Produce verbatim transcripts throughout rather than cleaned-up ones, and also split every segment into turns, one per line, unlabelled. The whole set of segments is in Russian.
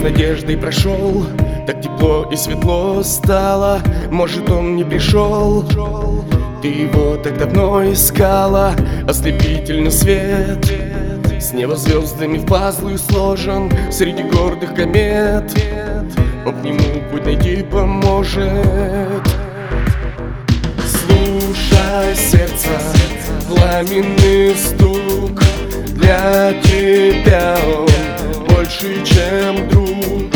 надеждой прошел, так тепло и светло стало. Может, он не пришел, ты его так давно искала. Ослепительный свет с неба звездами в пазлы сложен среди гордых комет. Он к нему путь найти поможет. Слушай сердце, пламенный стук. Для тебя он больше, чем друг.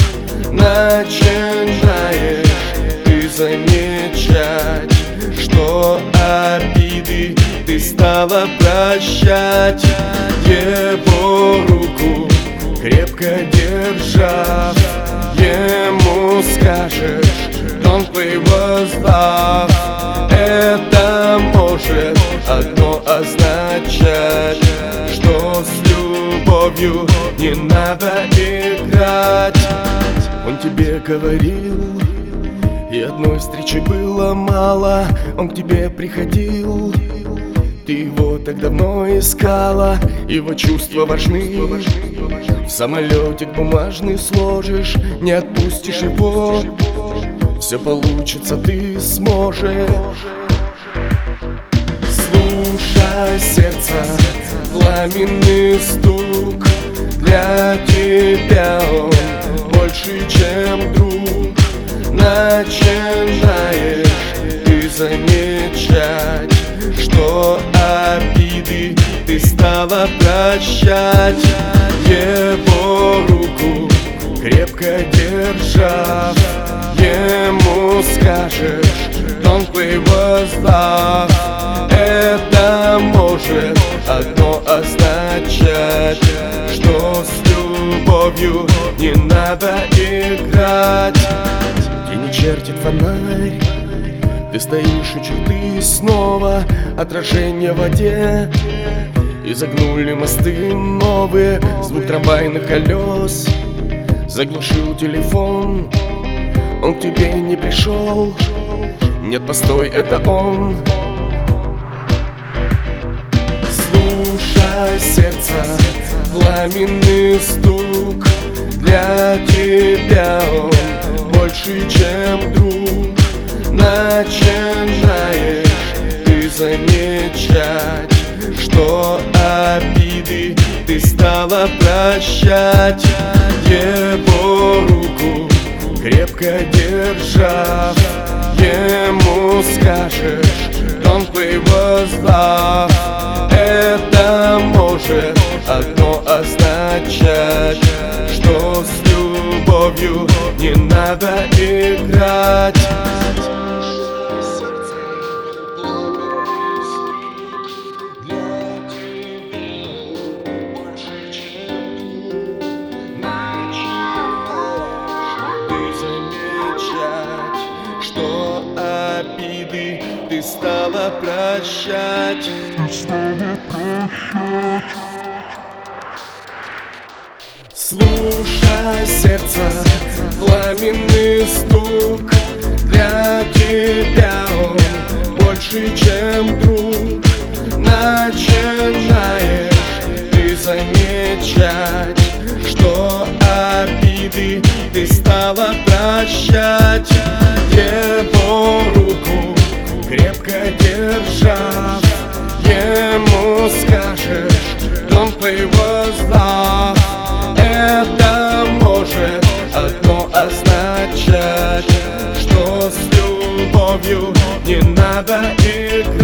Начинаешь ты замечать, что обиды ты стала прощать. Его руку крепко держа, ему скажешь don't play with love. Это может одно означать, что с любовью не надо играть. Он тебе говорил, и одной встречи было мало. Он к тебе приходил, ты его так давно искала. Его чувства важны, в самолетик бумажный сложишь. Не отпустишь его, все получится, ты сможешь. Слушай сердце, пламенный стук. Для тебя он больше, чем друг. Начинаешь ты замечать, что обиды ты стала прощать. Его руку крепко держа, ему скажешь don't play with love. Это может одно означать, что с любовью не надо играть. Тени чертит фонарь, ты стоишь у черты снова. Отражение в воде, изогнули мосты новые. Звук трамвайных колес заглушил телефон. Он к тебе не пришел, нет, постой, это он. Слушай сердце, пламенный стук. Для тебя он больше, чем друг. Начинаешь ты замечать, что обиды ты стала прощать. Его руку крепко держа, ему скажешь don't play with love. Это может одно означать, что с любовью не надо играть. Что обиды ты стала прощать. Слушай сердце, пламенный стук. Для тебя он больше, чем друг. Начинаешь ты замечать, что обиды ты стала прощать. Его руку крепко держа, ему скажешь don't play with love. Это может одно означать, что с любовью не надо играть.